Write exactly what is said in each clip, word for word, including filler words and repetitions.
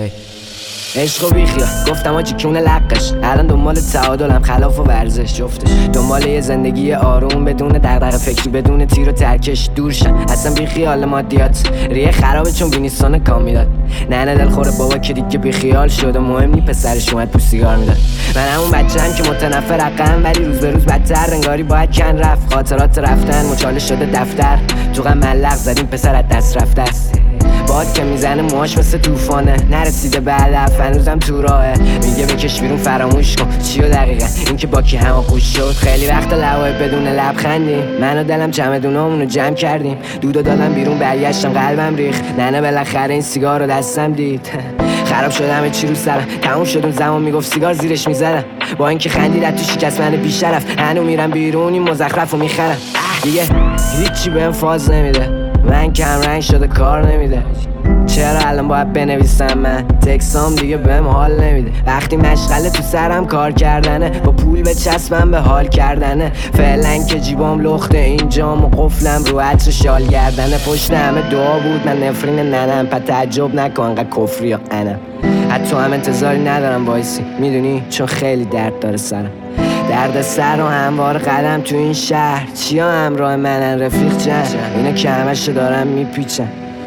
هی عشق و بیخیا گفتم آجی کونه لقش، الان دنبال تعادلم خلاف و ورزش جفتش، دنبال یه زندگی آروم بدون دغدغه فکری، بدون تیر و ترکش دور شم اصلا بیخیال مادیات، ریه خرابه چون وینیستون کام میداد، ننه دلخوره بابا که دیگه بیخیال شده، مهم نی پسرش اومد پو سیگار میداد، من همون بچه‌ام که متنفر رقم ولی روز به روز بدتر، انگاری باید کن رفت خاطرات رفتن مچاله شده دفتر، تو غم ملق زدیم پسر از دست رفته است، باد که میزنه موهاش مثل طوفانه، نرسیده به هدف هنوزم تو راهه، میگه بکش بیرون فراموش کن چیو دقیقا این که با کی هماغوش شد، خیلی وقت لوای بدون لبخندیم، من و دلم چمدونامونو جمع کردیم، دودو دادم بیرون برگشتم قلبم ریخ، ننه بالاخره این سیگار رو دستم دید، خراب شده همه چی رو سرم، تموم شد اون زمان میگفت سیگار زیرش میزدم، با اینکه خندید تو شکست من بیشرف، هنو میرم بیرون این مزخرفو میخرم، دیگه هیچی بهم فاز نمیده، من کم رنگ شده کار نمیده، چرا الان باید بنویسم من تکسام دیگه بهم حال نمیده، وقتی مشغله تو سرم کار کردنه، با پول به چسبم به حال کردنه، فعلا که جیبام لخته اینجام و قفلم رو عطر شال گردنه، پشت همه دعا بود من نفرین ننم، پس تعجب نکن انقدر کفری یا انم، حتی هم انتظاری ندارم وایسی میدونی چون خیلی درد داره سرم، درد سر و هموار قدم تو این شهر، چیا همراه منن رفیق جن، اینا که همشو دارم میپیچن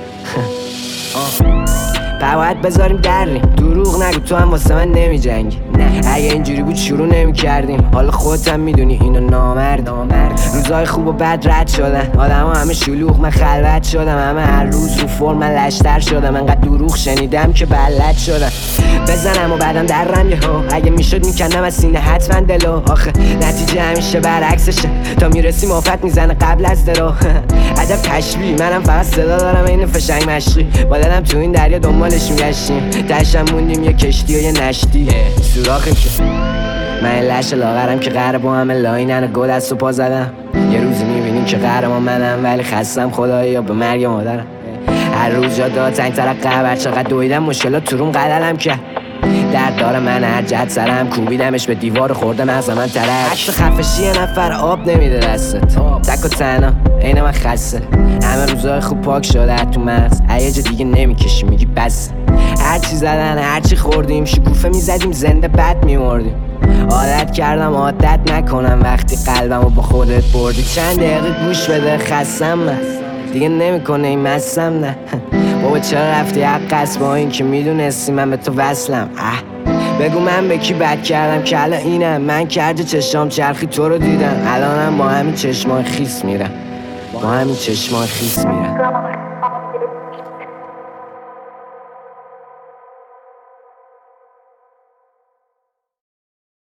باید بذاریم دریم، دروغ نگو تو هم واسه من نمی جنگی، نه اگه اینجوری بود شروع نمی کردیم، حالا خودت هم میدونی اینو نامرد، روزای خوب و بد رد شدن، آدم ها همه شلوغ من خلوت شدم، همه هر روز رو فرم من لشتر شدم، انقدر دروغ شنیدم که بلد شدم، بزنم و بعدم درم یه ها، اگه میشد میکندم از سینه حتما دلو، آخه نتیجه همیشه برعکسشه، تا میرسی مافت میزنه قبل از درو، عجب تشبیه منم فقط صدا دارم این فشنگ مشقی، با دلم تو این دریا دنبالش میگشتیم، تشم موندیم یه کشتی و یه نشتی، سوراخی که من لش لاغرم که قهر با همه لاینن گل از و پا زدم، یه روزی میبینیم که قهرمان منم ولی خستم خدایی یا به مرگ مادرم، هر روز جا داد تنگ ترق قهر چقدر دویدم مشکلات تو روم قدلم کرد، درد داره من هر جد سرم کوبیدمش به دیوار خورده مغز من ترک، عکس خفشی یه نفر آب نمیده دستت، تک و تنها عین من خسته، همه روزای خوب پاک شده تو مغز، یه جا دیگه نمیکشی میگی بس، هر چی زدن هر چی خوردیم شکوفه میزدیم زنده بد میمردیم، عادت کردم عادت نکنم وقتی قلبمو با خودت بردی، چند دقیقه گوش بده خستم من دیگه نمیکنه این مستم نه، بابا چرا رفتی حق با این که میدونستی من به تو وصلم، اه بگو من به کی بد کردم که الان اینم، من کرده چشام چرخی تو رو دیدم، الانم با همین چشمان خیس میرم، با همین چشمان خیس میرم.